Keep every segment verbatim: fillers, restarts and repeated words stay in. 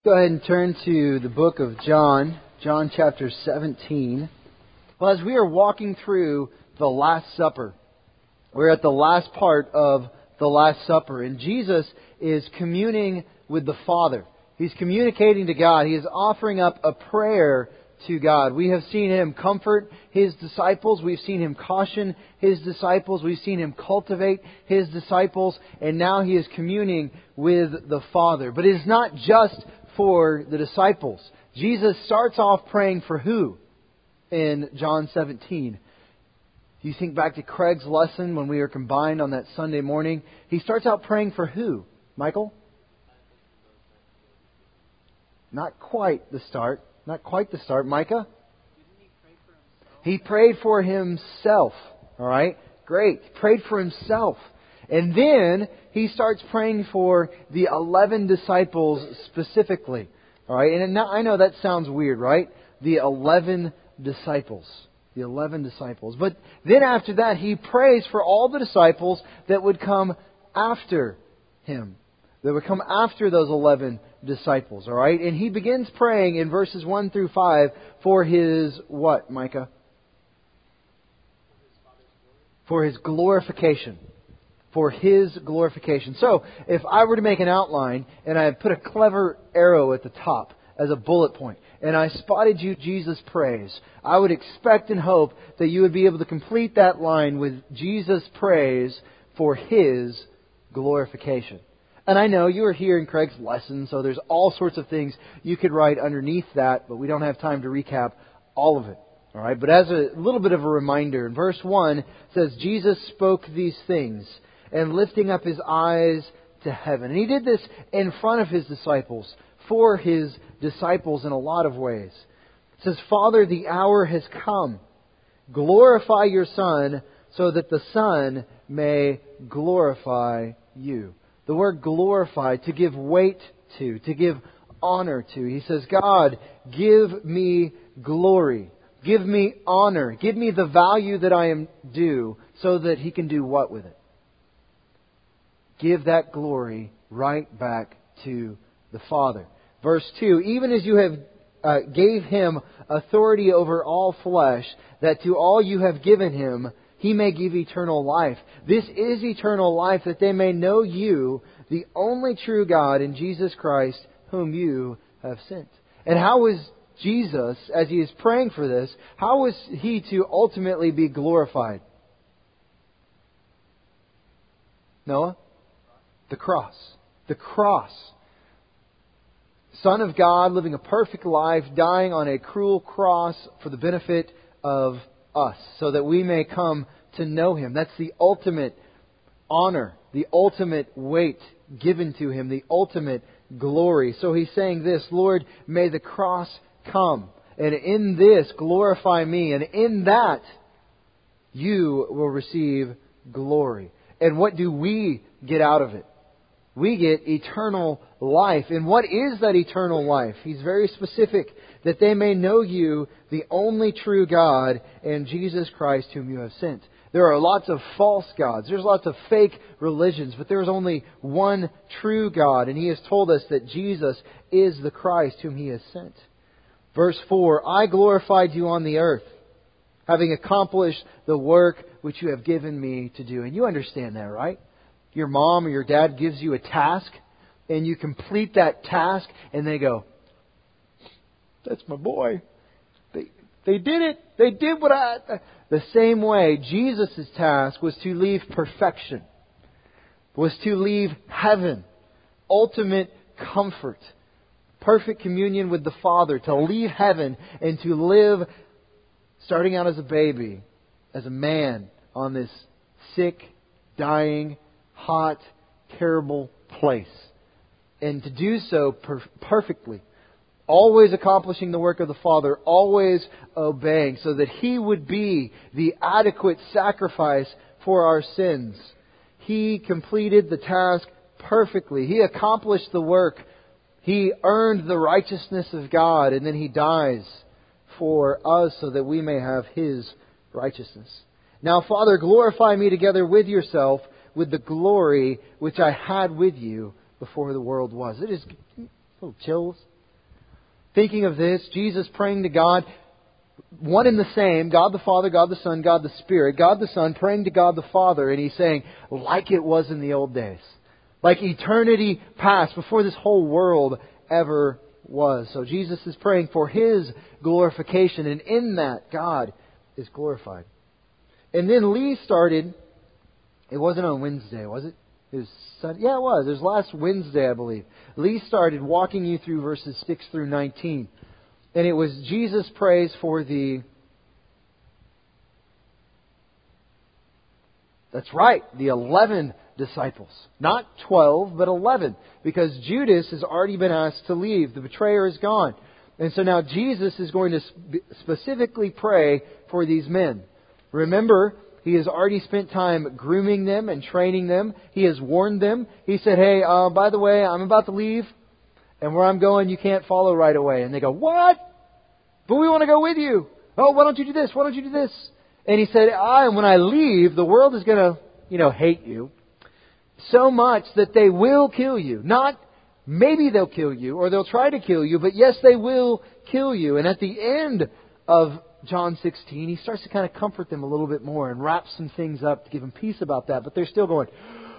Go ahead and turn to the book of John, John chapter seventeen. Well, as we are walking through the Last Supper, we're at the last part of the Last Supper, and Jesus is communing with the Father. He's communicating to God. He is offering up a prayer to God. We have seen Him comfort His disciples. We've seen Him caution His disciples. We've seen Him cultivate His disciples. And now He is communing with the Father. But it is not just for the disciples. Jesus starts off praying for who in John seventeen? You think back to Craig's lesson when we were combined on that Sunday morning. He starts out praying for who? Michael? Not quite the start. Not quite the start. Micah? He prayed for himself. All right? Great. He prayed for himself. And then he starts praying for the eleven disciples specifically. All right? And now, I know that sounds weird, right? The eleven disciples. The eleven disciples. But then after that, he prays for all the disciples that would come after him. That would come after those eleven disciples. All right? And he begins praying in verses one through five for his what, Micah? For his glorification. For His glorification. So, if I were to make an outline and I put a clever arrow at the top as a bullet point, and I spotted you Jesus prays, I would expect and hope that you would be able to complete that line with Jesus prays for His glorification. And I know you were here in Craig's lesson, so there's all sorts of things you could write underneath that, but we don't have time to recap all of it. All right, but as a little bit of a reminder, in verse one it says, Jesus spoke these things, and lifting up His eyes to heaven. And He did this in front of His disciples, for His disciples in a lot of ways. It says, Father, the hour has come. Glorify Your Son, so that the Son may glorify You. The word glorify, to give weight to, to give honor to. He says, God, give me glory. Give me honor. Give me the value that I am due, so that He can do what with it? Give that glory right back to the Father. Verse two, even as you have uh, gave Him authority over all flesh, that to all you have given Him, He may give eternal life. This is eternal life, that they may know You, the only true God, and Jesus Christ, whom You have sent. And how was Jesus, as He is praying for this, how was He to ultimately be glorified? Noah? The cross. The cross. Son of God, living a perfect life, dying on a cruel cross for the benefit of us, so that we may come to know Him. That's the ultimate honor, the ultimate weight given to Him, the ultimate glory. So He's saying this, Lord, may the cross come, and in this glorify Me, and in that You will receive glory. And what do we get out of it? We get eternal life. And what is that eternal life? He's very specific. That they may know You, the only true God, and Jesus Christ whom You have sent. There are lots of false gods. There's lots of fake religions. But there is only one true God. And He has told us that Jesus is the Christ whom He has sent. Verse four, I glorified You on the earth, having accomplished the work which You have given Me to do. And you understand that, right? Your mom or your dad gives you a task, and you complete that task, and they go, that's my boy. They they did it. They did what I... The same way, Jesus' task was to leave perfection, was to leave heaven, ultimate comfort, perfect communion with the Father, to leave heaven and to live, starting out as a baby, as a man, on this sick, dying, hot, terrible place. And to do so per- perfectly. Always accomplishing the work of the Father. Always obeying. So that He would be the adequate sacrifice for our sins. He completed the task perfectly. He accomplished the work. He earned the righteousness of God. And then He dies for us so that we may have His righteousness. Now, Father, glorify Me together with Yourself, with the glory which I had with You before the world was. It is little chills. thinking of this, Jesus praying to God, one and the same, God the Father, God the Son, God the Spirit, God the Son praying to God the Father, and He's saying, like it was in the old days. Like eternity past, before this whole world ever was. So Jesus is praying for His glorification, and in that, God is glorified. And then Lee started, it wasn't on Wednesday, was it? It was Sunday. Yeah, it was. It was last Wednesday, I believe. Lee started walking you through verses six through nineteen. And it was Jesus prays for the... That's right, the eleven disciples. Not twelve, but eleven. Because Judas has already been asked to leave. The betrayer is gone. And so now Jesus is going to specifically pray for these men. Remember, He has already spent time grooming them and training them. He has warned them. He said, hey, uh, by the way, I'm about to leave. And where I'm going, you can't follow right away. And they go, what? But we want to go with you. Oh, why don't you do this? Why don't you do this? And He said, ah, and when I leave, the world is going to, you know, hate you so much that they will kill you. Not maybe they'll kill you or they'll try to kill you, but yes, they will kill you. And at the end of John sixteen, He starts to kind of comfort them a little bit more and wrap some things up to give them peace about that. But they're still going,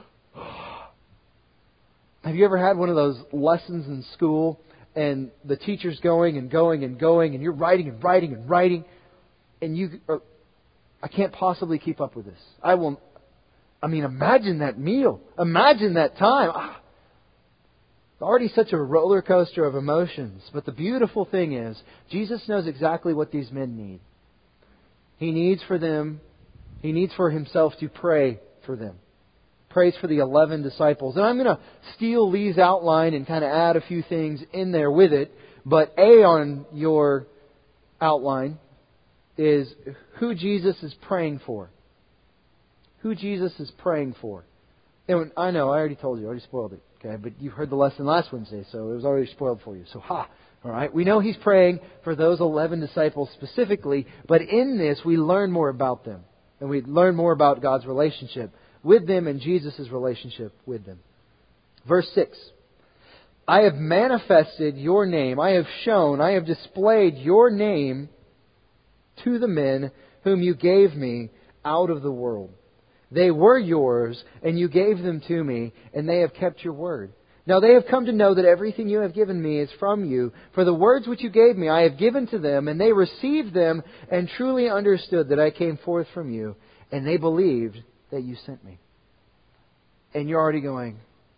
have you ever had one of those lessons in school and the teacher's going and going and going and you're writing and writing and writing and you are, I can't possibly keep up with this. I will, I mean, imagine that meal. Imagine that time. Ah, already such a roller coaster of emotions. But the beautiful thing is, Jesus knows exactly what these men need. He needs for them, He needs for Himself to pray for them. Prays for the eleven disciples. And I'm going to steal Lee's outline and kind of add a few things in there with it. But A on your outline is who Jesus is praying for. Who Jesus is praying for. And I know, I already told you, I already spoiled it. Okay, but you heard the lesson last Wednesday, so it was already spoiled for you. So, ha! All right, we know He's praying for those eleven disciples specifically, but in this we learn more about them. And we learn more about God's relationship with them and Jesus' relationship with them. Verse six. I have manifested your name, I have shown, I have displayed your name to the men whom you gave me out of the world. They were yours, and you gave them to me, and they have kept your word. Now they have come to know that everything you have given me is from you. For the words which you gave me I have given to them, and they received them, and truly understood that I came forth from you, and they believed that you sent me. And you're already going,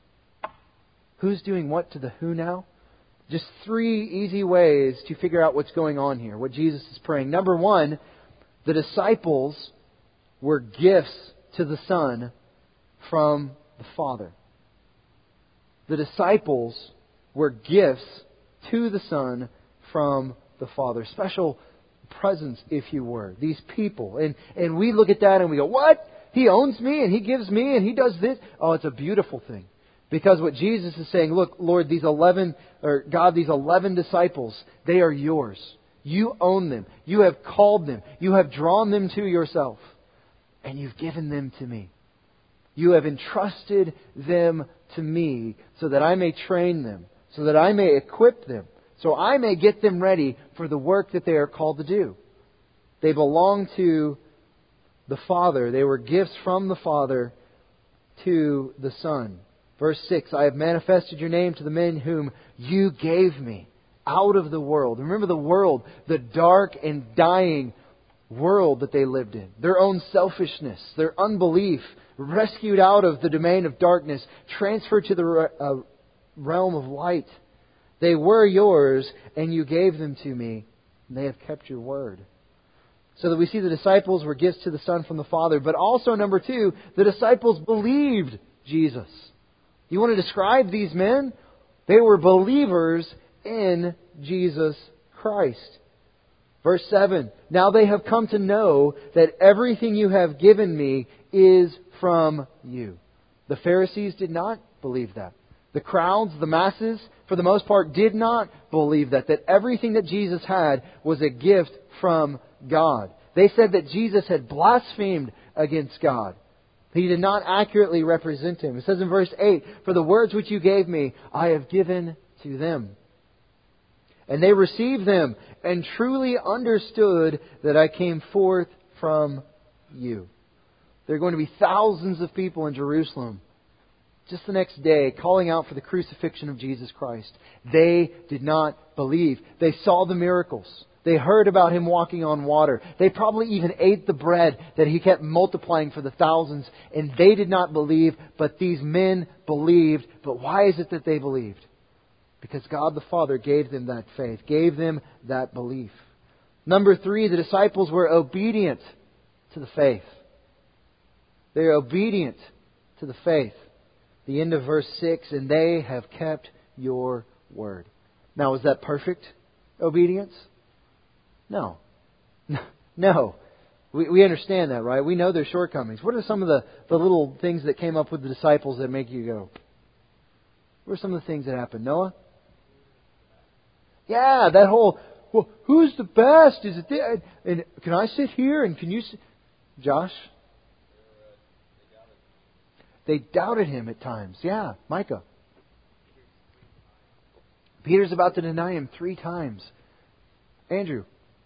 who's doing what to the who now? Just three easy ways to figure out what's going on here, what Jesus is praying. Number one, the disciples were gifts to the Son from the Father. The disciples were gifts to the Son from the Father. Special presents, if you were. These people. And, and we look at that and we go, what? He owns me and He gives me and He does this? Oh, it's a beautiful thing. Because what Jesus is saying, look, Lord, these eleven, or God, these eleven disciples, they are yours. You own them. You have called them. You have drawn them to yourself. And you've given them to me. You have entrusted them to me so that I may train them, so that I may equip them, so I may get them ready for the work that they are called to do. They belong to the Father. They were gifts from the Father to the Son. Verse six, I have manifested your name to the men whom you gave me out of the world. Remember the world, the dark and dying world that they lived in. Their own selfishness, their unbelief, rescued out of the domain of darkness, transferred to the uh, realm of light. They were yours, and you gave them to me, and they have kept your word. So that we see the disciples were gifts to the Son from the Father. But also, number two, the disciples believed Jesus. You want to describe these men? They were believers in Jesus Christ. Verse seven, now they have come to know that everything you have given me is from you. The Pharisees did not believe that. The crowds, the masses, for the most part, did not believe that. That everything that Jesus had was a gift from God. They said that Jesus had blasphemed against God. He did not accurately represent Him. It says in verse eight, for the words which you gave me, I have given to them. And they received them and truly understood that I came forth from you. There are going to be thousands of people in Jerusalem just the next day calling out for the crucifixion of Jesus Christ. They did not believe. They saw the miracles. They heard about Him walking on water. They probably even ate the bread that He kept multiplying for the thousands. And they did not believe, but these men believed. But why is it that they believed? Because God the Father gave them that faith, gave them that belief. Number three, the disciples were obedient to the faith. They are obedient to the faith. The end of verse six, and they have kept your word. Now, is that perfect obedience? No. No. We, we understand that, right? We know their shortcomings. What are some of the, the little things that came up with the disciples that make you go, what are some of the things that happened? Noah? Yeah, that whole, well, who's the best? Is it the, and can I sit here and can you sit? Josh? They doubted Him at times. Yeah, Micah. Peter's about to deny Him three times. Andrew.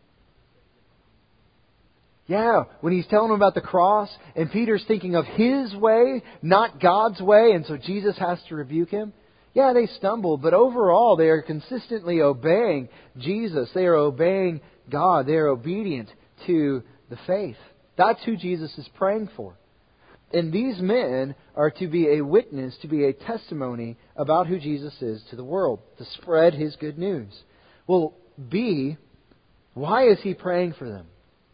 Yeah, when He's telling them about the cross and Peter's thinking of his way, not God's way, and so Jesus has to rebuke him. Yeah, they stumble, but overall they are consistently obeying Jesus. They are obeying God. They are obedient to the faith. That's who Jesus is praying for. And these men are to be a witness, to be a testimony about who Jesus is to the world, to spread His good news. Well, B, why is He praying for them?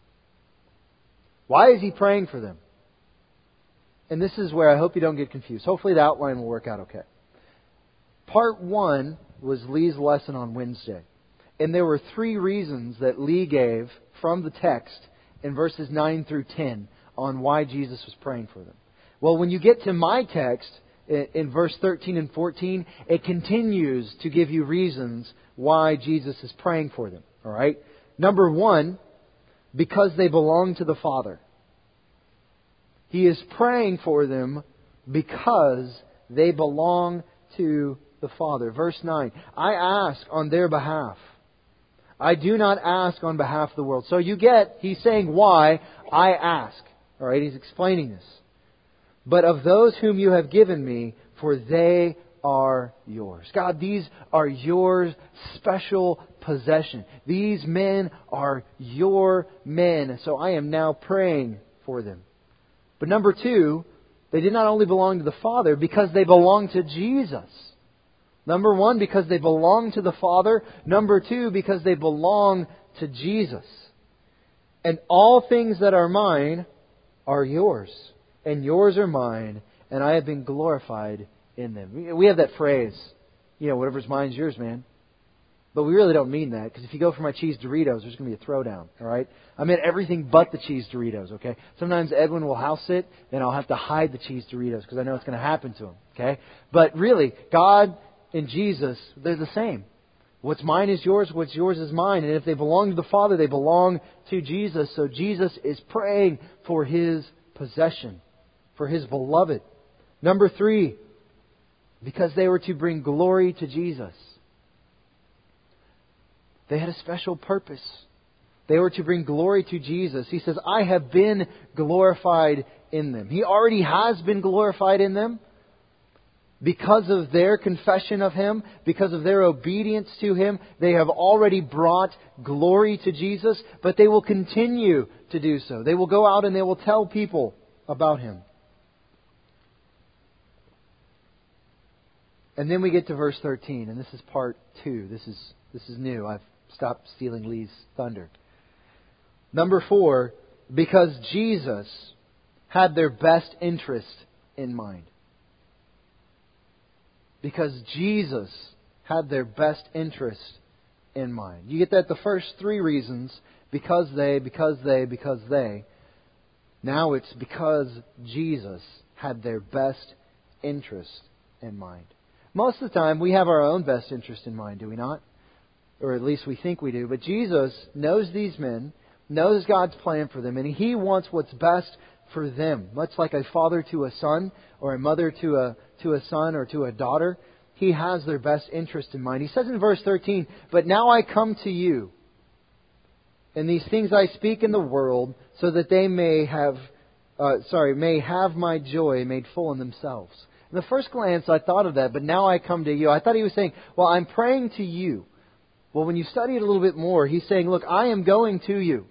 Why is He praying for them? And this is where I hope you don't get confused. Hopefully the outline will work out okay. Part one was Lee's lesson on Wednesday. And there were three reasons that Lee gave from the text in verses nine through ten on why Jesus was praying for them. Well, when you get to my text in verse thirteen and fourteen, it continues to give you reasons why Jesus is praying for them. All right? Number one, because they belong to the Father. He is praying for them because they belong to the Father. Verse nine, I ask on their behalf. I do not ask on behalf of the world. So you get, He's saying why I ask. All right, He's explaining this. But of those whom you have given me, for they are yours. God, these are your special possession. These men are your men. So I am now praying for them. But number two, they did not only belong to the Father because they belong to Jesus. Number one, because they belong to the Father. Number two, because they belong to Jesus. And all things that are mine are yours. And yours are mine. And I have been glorified in them. We have that phrase, you know, whatever's mine is yours, man. But we really don't mean that, because if you go for my cheese Doritos, there's going to be a throwdown, all right? I mean everything but the cheese Doritos, okay? Sometimes Edwin will house sit, and I'll have to hide the cheese Doritos, because I know it's going to happen to him, okay? But really, God and Jesus, they're the same. What's mine is yours, what's yours is mine. And if they belong to the Father, they belong to Jesus. So Jesus is praying for His possession, for His beloved. Number three, because they were to bring glory to Jesus. They had a special purpose. They were to bring glory to Jesus. He says, I have been glorified in them. He already has been glorified in them because of their confession of Him, because of their obedience to Him. They have already brought glory to Jesus, but they will continue to do so. They will go out and they will tell people about Him. And then we get to verse thirteen, and this is part two. This is this is new. I've stopped stealing Lee's thunder. Number four, because Jesus had their best interest in mind. Because Jesus had their best interest in mind. You get that the first three reasons, because they, because they, because they. Now it's because Jesus had their best interest in mind. Most of the time we have our own best interest in mind, do we not? Or at least we think we do. But Jesus knows these men, knows God's plan for them, and He wants what's best for them. Much like a father to a son, or a mother to a to a son or to a daughter. He has their best interest in mind. He says in verse thirteen, "But now I come to you, and these things I speak in the world, so that they may have, uh, sorry, may have my joy made full in themselves." In the first glance, I thought of that, but now I come to you. I thought he was saying, well, I'm praying to you. Well, when you study it a little bit more, he's saying, look, I am going to you.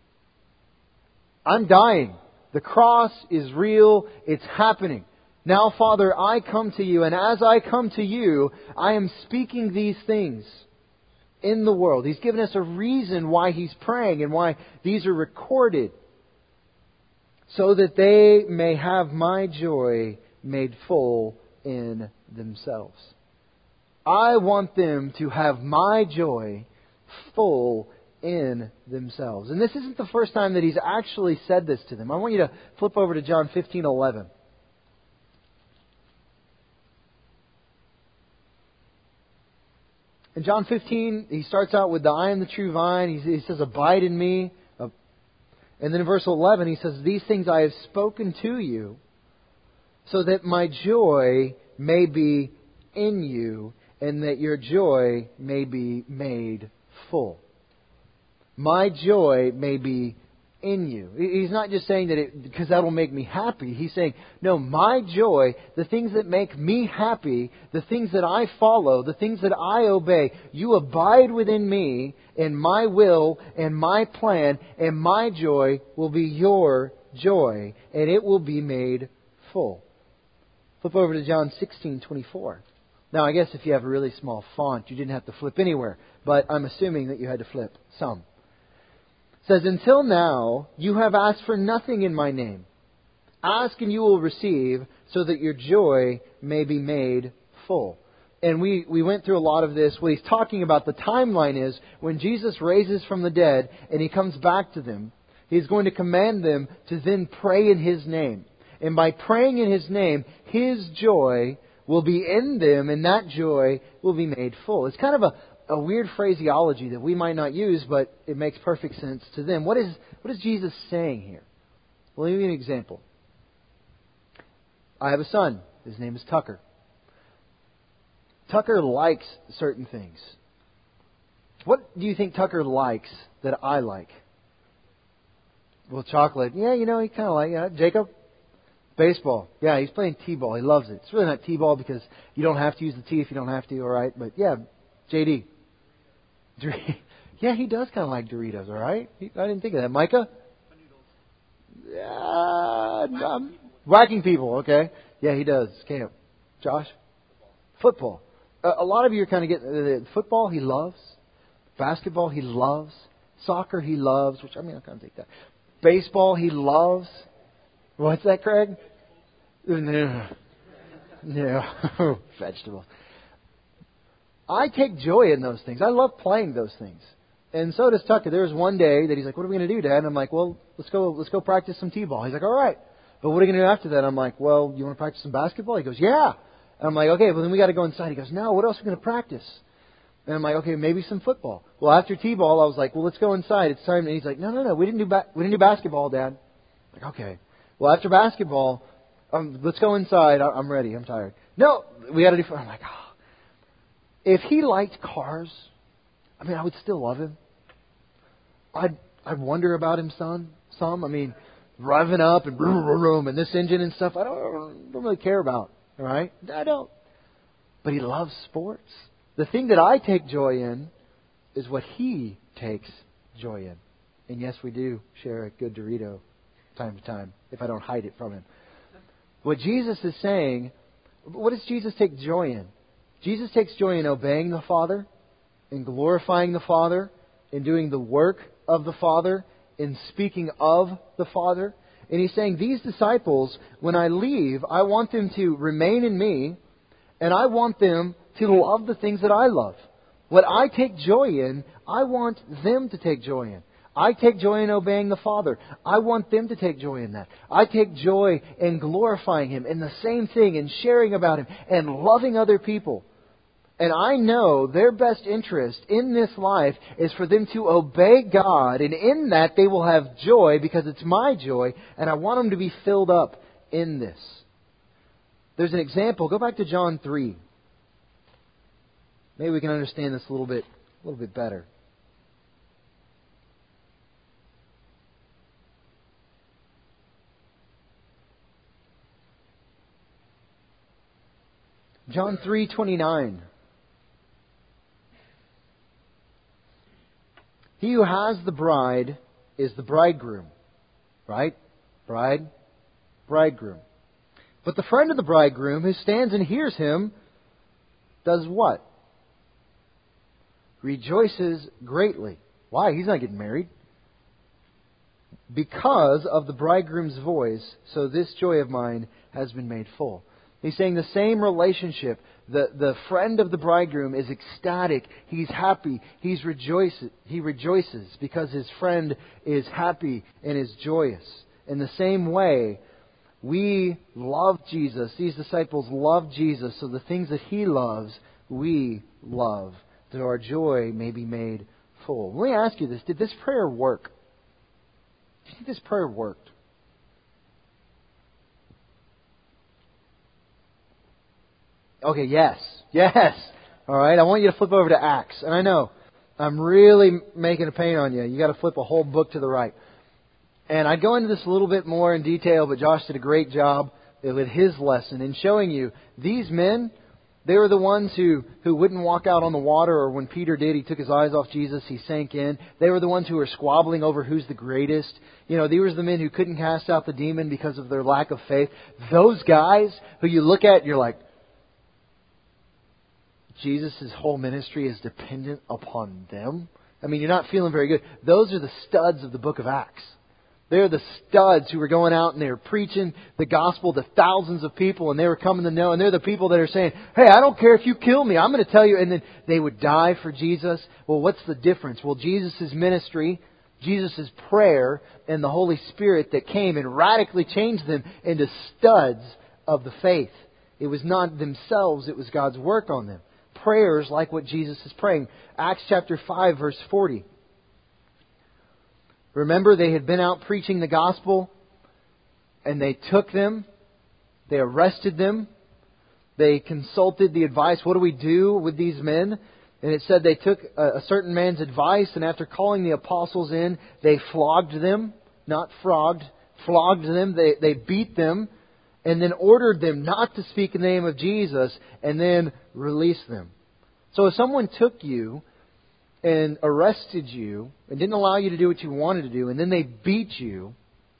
I'm dying. The cross is real. It's happening. Now, Father, I come to you, and as I come to you, I am speaking these things in the world. He's given us a reason why he's praying and why these are recorded, so that they may have my joy made full in themselves. I want them to have my joy full in themselves. And this isn't the first time that he's actually said this to them. I want you to flip over to John fifteen eleven. In John fifteen, he starts out with the I am the true vine. He, he says, abide in me. And then in verse eleven, he says, these things I have spoken to you, so that my joy may be in you, and that your joy may be made full. My joy may be in you. He's not just saying that it, because that will make me happy. He's saying, no, my joy, the things that make me happy, the things that I follow, the things that I obey, you abide within me, and my will and my plan and my joy will be your joy, and it will be made full. Flip over to John sixteen twenty-four. Now, I guess if you have a really small font, you didn't have to flip anywhere, but I'm assuming that you had to flip some. It says, until now, you have asked for nothing in my name. Ask and you will receive, so that your joy may be made full. And we, we went through a lot of this. What he's talking about, the timeline is, when Jesus raises from the dead and he comes back to them, he's going to command them to then pray in his name. And by praying in his name, his joy will be in them, and that joy will be made full. It's kind of a, a weird phraseology that we might not use, but it makes perfect sense to them. What is what is Jesus saying here? Well, let me give you an example. I have a son. His name is Tucker. Tucker likes certain things. What do you think Tucker likes that I like? Well, chocolate. Yeah, you know, he kind of like yeah. Jacob? Baseball. Yeah, he's playing T-ball. He loves it. It's really not T-ball because you don't have to use the T if you don't have to, all right? But yeah, J D. Yeah, he does kind of like Doritos, all right? He, I didn't think of that. Micah? Yeah, um, whacking people, okay. Yeah, he does. Camp. Josh? Football. Uh, a lot of you are kind of getting... Uh, football, he loves. Basketball, he loves. Soccer, he loves. Which, I mean, I'll kind of take that. Baseball, he loves. What's that, Craig? No. No. Vegetables. I take joy in those things. I love playing those things. And so does Tucker. There was one day that he's like, what are we going to do, Dad? And I'm like, well, let's go let's go practice some T-ball. He's like, all right. But what are you going to do after that? I'm like, well, you want to practice some basketball? He goes, yeah. And I'm like, okay, well, then we got to go inside. He goes, no, what else are we going to practice? And I'm like, okay, maybe some football. Well, after T-ball, I was like, well, let's go inside. It's time. And he's like, no, no, no, we didn't do ba- we didn't do basketball, Dad. I'm like, okay. Well, after basketball, um, let's go inside. I- I'm ready. I'm tired. No, we got to do. I'm like, oh. If he liked cars, I mean, I would still love him. I'd I'd wonder about him, son. Some, I mean, revving up and boom, boom, boom, and this engine and stuff. I don't don't really care about. All right, I don't. But he loves sports. The thing that I take joy in is what he takes joy in. And yes, we do share a good Dorito time to time, if I don't hide it from him. What Jesus is saying, what does Jesus take joy in? Jesus takes joy in obeying the Father, in glorifying the Father, in doing the work of the Father, in speaking of the Father. And he's saying, these disciples, when I leave, I want them to remain in me, and I want them to love the things that I love. What I take joy in, I want them to take joy in. I take joy in obeying the Father. I want them to take joy in that. I take joy in glorifying Him, in the same thing, in sharing about Him, and loving other people. And I know their best interest in this life is for them to obey God. And in that they will have joy because it's my joy. And I want them to be filled up in this. There's an example. Go back to John three. Maybe we can understand this a little bit, a little bit better. John three twenty-nine. He who has the bride is the bridegroom. Right? Bride, bridegroom. But the friend of the bridegroom who stands and hears him does what? Rejoices greatly. Why? He's not getting married. Because of the bridegroom's voice, so this joy of mine has been made full. He's saying the same relationship. The, the friend of the bridegroom is ecstatic. He's happy. He's rejoices. He rejoices because his friend is happy and is joyous. In the same way, we love Jesus. These disciples love Jesus. So the things that He loves, we love. That our joy may be made full. Let me ask you this. Did this prayer work? Do you think this prayer worked? Okay, yes. Yes. All right, I want you to flip over to Acts. And I know, I'm really making a pain on you. You got to flip a whole book to the right. And I'd go into this a little bit more in detail, but Josh did a great job with his lesson in showing you these men, they were the ones who, who wouldn't walk out on the water, or when Peter did, he took his eyes off Jesus, he sank in. They were the ones who were squabbling over who's the greatest. You know, these were the men who couldn't cast out the demon because of their lack of faith. Those guys who you look at and you're like, Jesus' whole ministry is dependent upon them. I mean, you're not feeling very good. Those are the studs of the book of Acts. They're the studs who were going out and they were preaching the gospel to thousands of people, and they were coming to know. And they're the people that are saying, hey, I don't care if you kill me. I'm going to tell you. And then they would die for Jesus. Well, what's the difference? Well, Jesus' ministry, Jesus' prayer, and the Holy Spirit that came and radically changed them into studs of the faith. It was not themselves. It was God's work on them. Prayers like what Jesus is praying. Acts chapter five, verse forty. Remember, they had been out preaching the gospel, and they took them, they arrested them, they consulted the advice. What do we do with these men? And it said they took a, a certain man's advice, and after calling the apostles in, they flogged them, not frogged, flogged them, they, they beat them, and then ordered them not to speak in the name of Jesus, and then released them. So if someone took you and arrested you and didn't allow you to do what you wanted to do, and then they beat you,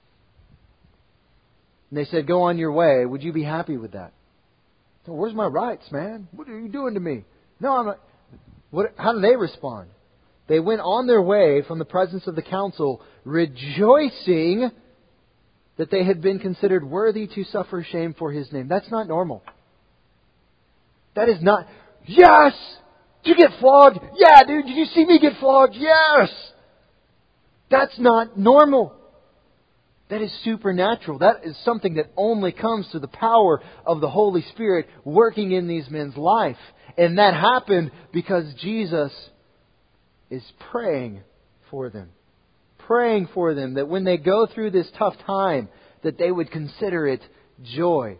and they said, go on your way, would you be happy with that? So where's my rights, man? What are you doing to me? No, I'm not. What, how do they respond? They went on their way from the presence of the council, rejoicing that they had been considered worthy to suffer shame for His name. That's not normal. That is not, yes! Did you get flogged? Yeah, dude, did you see me get flogged? Yes! That's not normal. That is supernatural. That is something that only comes through the power of the Holy Spirit working in these men's life. And that happened because Jesus is praying for them. Praying for them that when they go through this tough time, that they would consider it joy.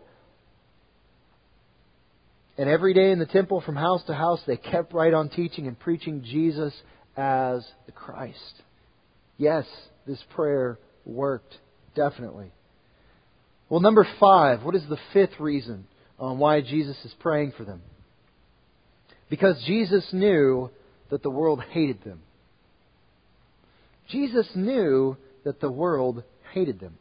And every day in the temple, from house to house, they kept right on teaching and preaching Jesus as the Christ. Yes, this prayer worked, definitely. Well, number five, what is the fifth reason on why Jesus is praying for them? Because Jesus knew that the world hated them. Jesus knew that the world hated them.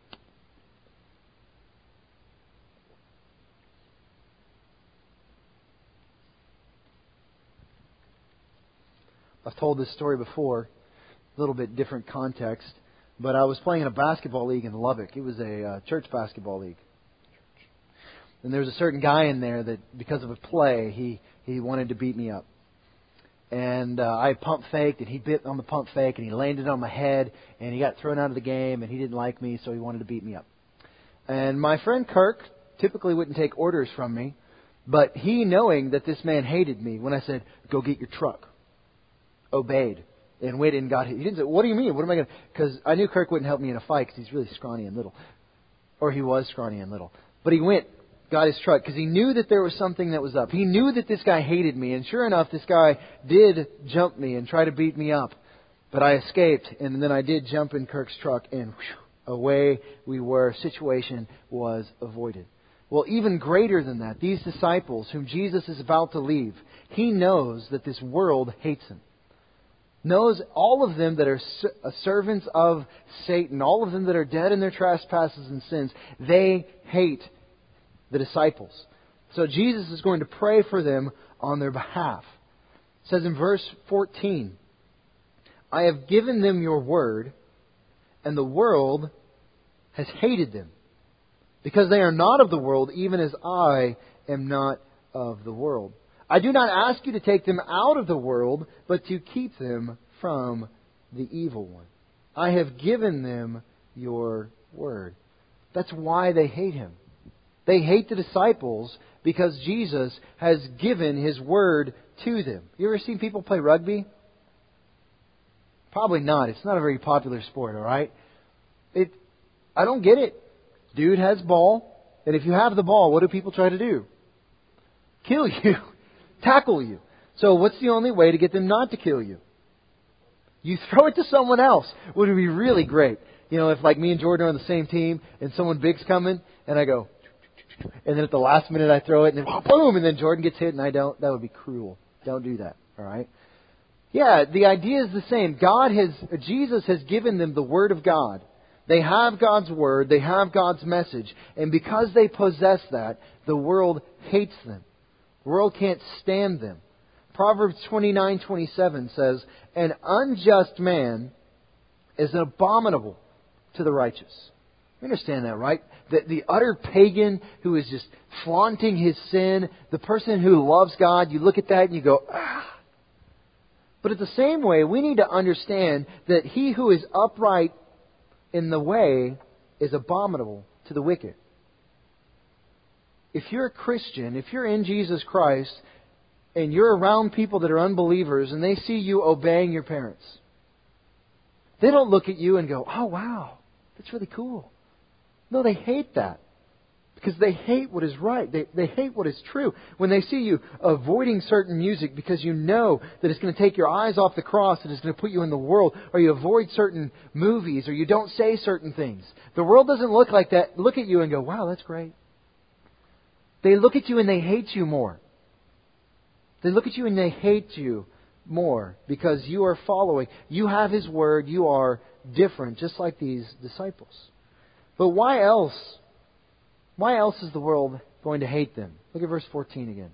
I've told this story before, a little bit different context, but I was playing in a basketball league in Lubbock. It was a uh, church basketball league. And there was a certain guy in there that, because of a play, he, he wanted to beat me up. And uh, I pump faked, and he bit on the pump fake, and he landed on my head, and he got thrown out of the game, and he didn't like me, so he wanted to beat me up. And my friend Kirk typically wouldn't take orders from me, but he, knowing that this man hated me, when I said, go get your truck, obeyed and went and got his. He didn't say, what do you mean? What am I going to... Because I knew Kirk wouldn't help me in a fight because he's really scrawny and little. Or he was scrawny and little. But he went got his truck because he knew that there was something that was up. He knew that this guy hated me. And sure enough, this guy did jump me and try to beat me up. But I escaped. And then I did jump in Kirk's truck. And whew, away we were. Situation was avoided. Well, even greater than that, these disciples whom Jesus is about to leave, He knows that this world hates Him. Knows all of them that are servants of Satan, all of them that are dead in their trespasses and sins, they hate the disciples. So Jesus is going to pray for them on their behalf. It says in verse fourteen, I have given them your word, and the world has hated them, because they are not of the world, even as I am not of the world. I do not ask you to take them out of the world, but to keep them from the evil one. I have given them your word. That's why they hate Him. They hate the disciples because Jesus has given His word to them. You ever seen people play rugby? Probably not. It's not a very popular sport, all right? It, I don't get it. Dude has ball, and if you have the ball, what do people try to do? Kill you. Tackle you. So what's the only way to get them not to kill you? You throw it to someone else. Would it be really great? You know, if like me and Jordan are on the same team and someone big's coming and I go, and then at the last minute I throw it and then boom, and then Jordan gets hit and I don't. That would be cruel. Don't do that. All right? Yeah, the idea is the same. God has, Jesus has given them the Word of God. They have God's Word. They have God's message. And because they possess that, the world hates them. The world can't stand them. Proverbs twenty-nine twenty-seven says, an unjust man is abominable to the righteous. You understand that, right? The, the utter pagan who is just flaunting his sin, the person who loves God, you look at that and you go, ah. But in the same way, we need to understand that he who is upright in the way is abominable to the wicked. If you're a Christian, if you're in Jesus Christ, and you're around people that are unbelievers and they see you obeying your parents, they don't look at you and go, oh wow, that's really cool. No, they hate that. Because they hate what is right. They, they hate what is true. When they see you avoiding certain music because you know that it's going to take your eyes off the cross and it's going to put you in the world, or you avoid certain movies, or you don't say certain things. The world doesn't look like that. Look at you and go, wow, that's great. They look at you and they hate you more. They look at you and they hate you more because you are following. You have His Word. You are different, just like these disciples. But why else? Why else is the world going to hate them? Look at verse fourteen again.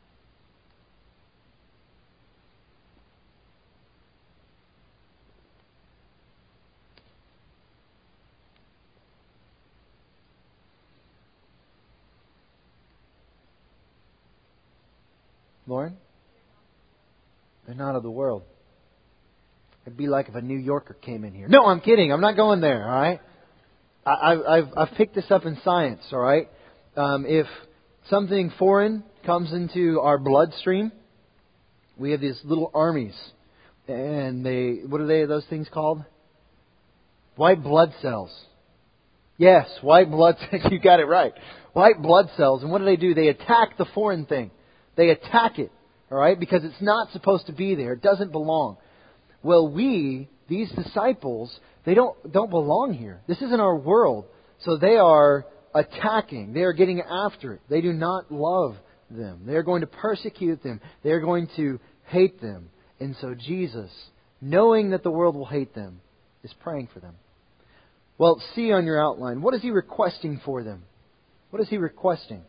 Lauren? They're not of the world. It'd be like if a New Yorker came in here. No, I'm kidding. I'm not going there, all right? I, I've, I've picked this up in science, all right? Um, if something foreign comes into our bloodstream, we have these little armies. And they, what are they, those things called? White blood cells. Yes, white blood cells. You got it right. White blood cells. And what do they do? They attack the foreign thing. They attack it, all right? Because it's not supposed to be there. It doesn't belong. Well, we, these disciples, they don't don't belong here. This isn't our world. So they are attacking. They are getting after it. They do not love them. They are going to persecute them. They are going to hate them. And so Jesus, knowing that the world will hate them, is praying for them. Well, see on your outline, what is He requesting for them? What is He requesting?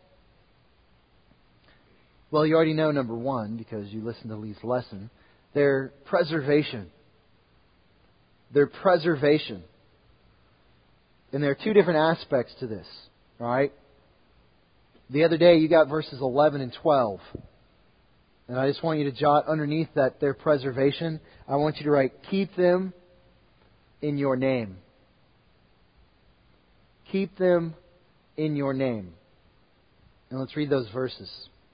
Well, you already know number one, because you listened to Lee's lesson. Their preservation. Their preservation. And there are two different aspects to this. All right? The other day you got verses eleven and twelve. And I just want you to jot underneath that their preservation, I want you to write, keep them in your name. Keep them in your name. And let's read those verses.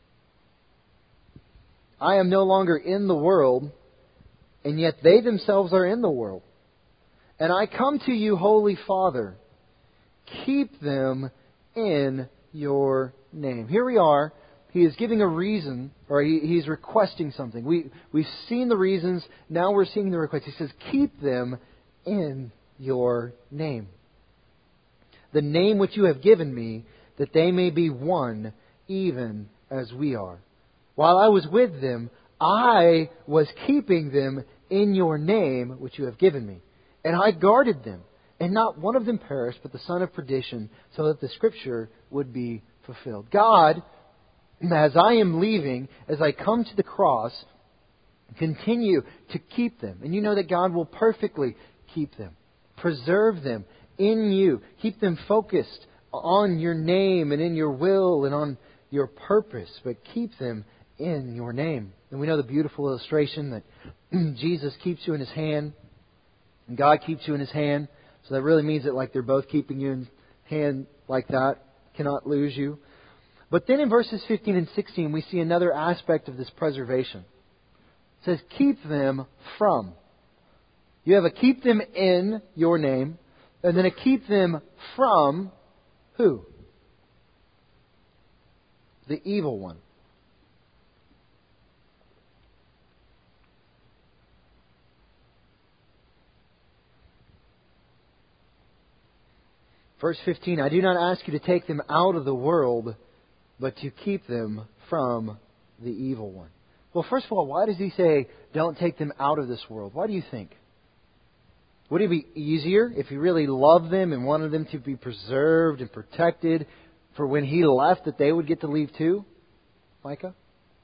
I am no longer in the world, and yet they themselves are in the world. And I come to you, Holy Father, keep them in your name. Here we are. He is giving a reason, or he, he's requesting something. We, we've seen the reasons. Now we're seeing the request. He says, keep them in your name. The name which you have given me, that they may be one, even as we are. While I was with them, I was keeping them in your name, which you have given me. And I guarded them. And not one of them perished, but the son of perdition, so that the Scripture would be fulfilled. God, as I am leaving, as I come to the cross, continue to keep them. And you know that God will perfectly keep them. Preserve them in you. Keep them focused on your name and in your will and on your purpose. But keep them in your name. And we know the beautiful illustration that Jesus keeps you in His hand and God keeps you in His hand. So that really means that like they're both keeping you in hand like that. Cannot lose you. But then in verses fifteen and sixteen we see another aspect of this preservation. It says, keep them from. You have a keep them in your name, and then a keep them from who? The evil one. Verse fifteen, I do not ask you to take them out of the world, but to keep them from the evil one. Well, first of all, why does He say, don't take them out of this world? Why do you think? Would it be easier if He really loved them and wanted them to be preserved and protected for when He left that they would get to leave too? Micah?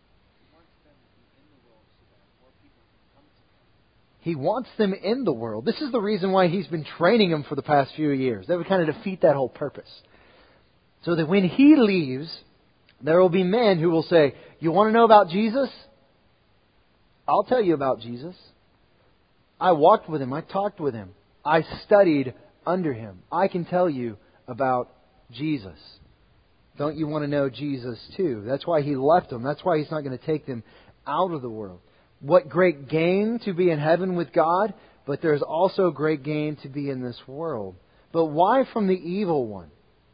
He wants them in the world. This is the reason why He's been training them for the past few years. That would kind of defeat that whole purpose. So that when He leaves, there will be men who will say, you want to know about Jesus? I'll tell you about Jesus. I walked with Him. I talked with Him. I studied under Him. I can tell you about Jesus. Don't you want to know Jesus too? That's why He left them. That's why He's not going to take them out of the world. What great gain to be in heaven with God, but there's also great gain to be in this world. But why from the evil one?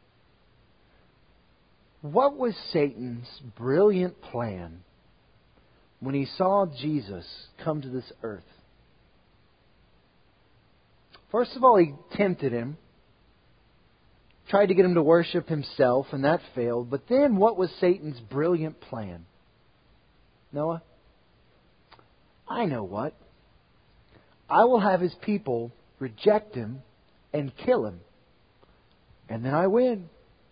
What was Satan's brilliant plan when he saw Jesus come to this earth? First of all, he tempted Him, tried to get Him to worship himself, and that failed. But then what was Satan's brilliant plan? Noah? I know what. I will have His people reject Him and kill Him. And then I win.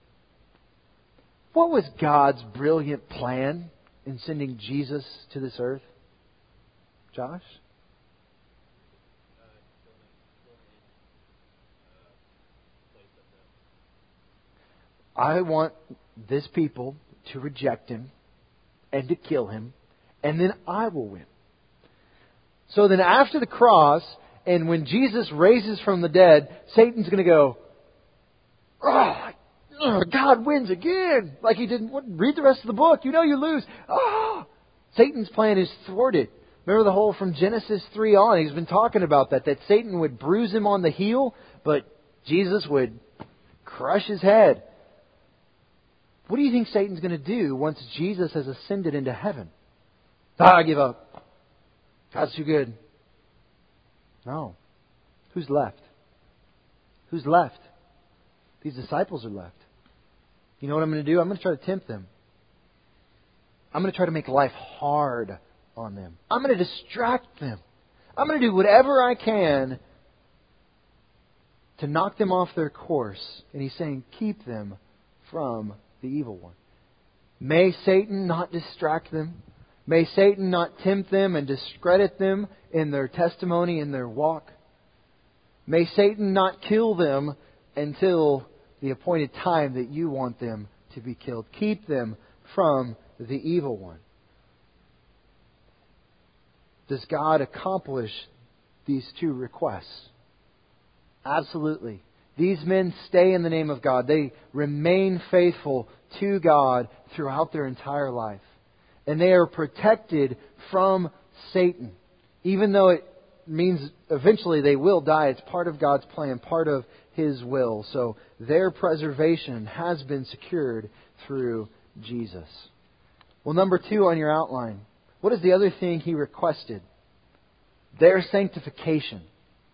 What was God's brilliant plan in sending Jesus to this earth? Josh? I want this people to reject Him and to kill Him, and then I will win. So then after the cross, and when Jesus raises from the dead, Satan's going to go, oh, God wins again. Like he didn't. Read the rest of the book. You know you lose. Oh, Satan's plan is thwarted. Remember the whole from Genesis three on. He's been talking about that. That Satan would bruise him on the heel, but Jesus would crush his head. What do you think Satan's going to do once Jesus has ascended into heaven? Ah, I give up. God's too good. No. Who's left? Who's left? These disciples are left. You know what I'm going to do? I'm going to try to tempt them. I'm going to try to make life hard on them. I'm going to distract them. I'm going to do whatever I can to knock them off their course. And He's saying, keep them from the evil one. May Satan not distract them. May Satan not tempt them and discredit them in their testimony, in their walk. May Satan not kill them until the appointed time that you want them to be killed. Keep them from the evil one. Does God accomplish these two requests? Absolutely. These men stay in the name of God. They remain faithful to God throughout their entire life. And they are protected from Satan. Even though it means eventually they will die. It's part of God's plan, part of His will. So their preservation has been secured through Jesus. Well, number two on your outline, what is the other thing He requested? Their sanctification.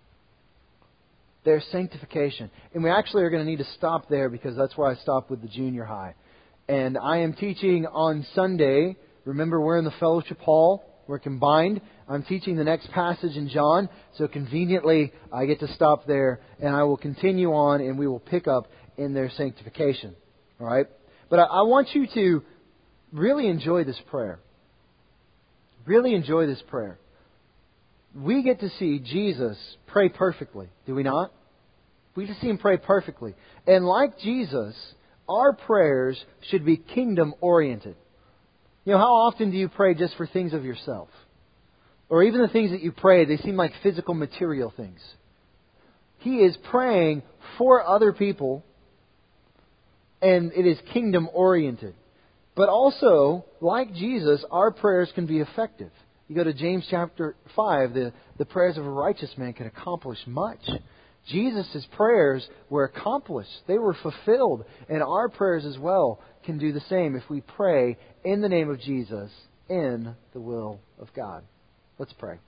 Their sanctification. And we actually are going to need to stop there because that's where I stopped with the junior high. And I am teaching on Sunday. Remember, we're in the fellowship hall. We're combined. I'm teaching the next passage in John. So conveniently, I get to stop there. And I will continue on and we will pick up in their sanctification. All right? But I, I want you to really enjoy this prayer. Really enjoy this prayer. We get to see Jesus pray perfectly. Do we not? We get to see Him pray perfectly. And like Jesus, our prayers should be kingdom-oriented. You know, how often do you pray just for things of yourself? Or even the things that you pray, they seem like physical, material things. He is praying for other people, and it is kingdom-oriented. But also, like Jesus, our prayers can be effective. You go to James chapter five, the, the prayers of a righteous man can accomplish much. Jesus' prayers were accomplished. They were fulfilled. And our prayers as well can do the same if we pray in the name of Jesus in the will of God. Let's pray.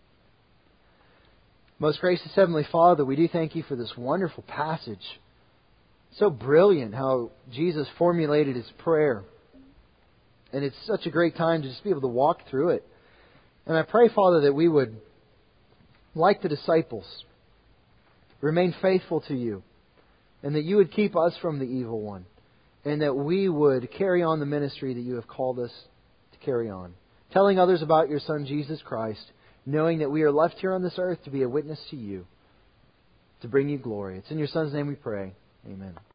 Most gracious Heavenly Father, we do thank You for this wonderful passage. So brilliant how Jesus formulated His prayer. And it's such a great time to just be able to walk through it. And I pray, Father, that we would, like the disciples, remain faithful to You. And that You would keep us from the evil one. And that we would carry on the ministry that You have called us to carry on. Telling others about Your Son, Jesus Christ. Knowing that we are left here on this earth to be a witness to You. To bring You glory. It's in Your Son's name we pray. Amen.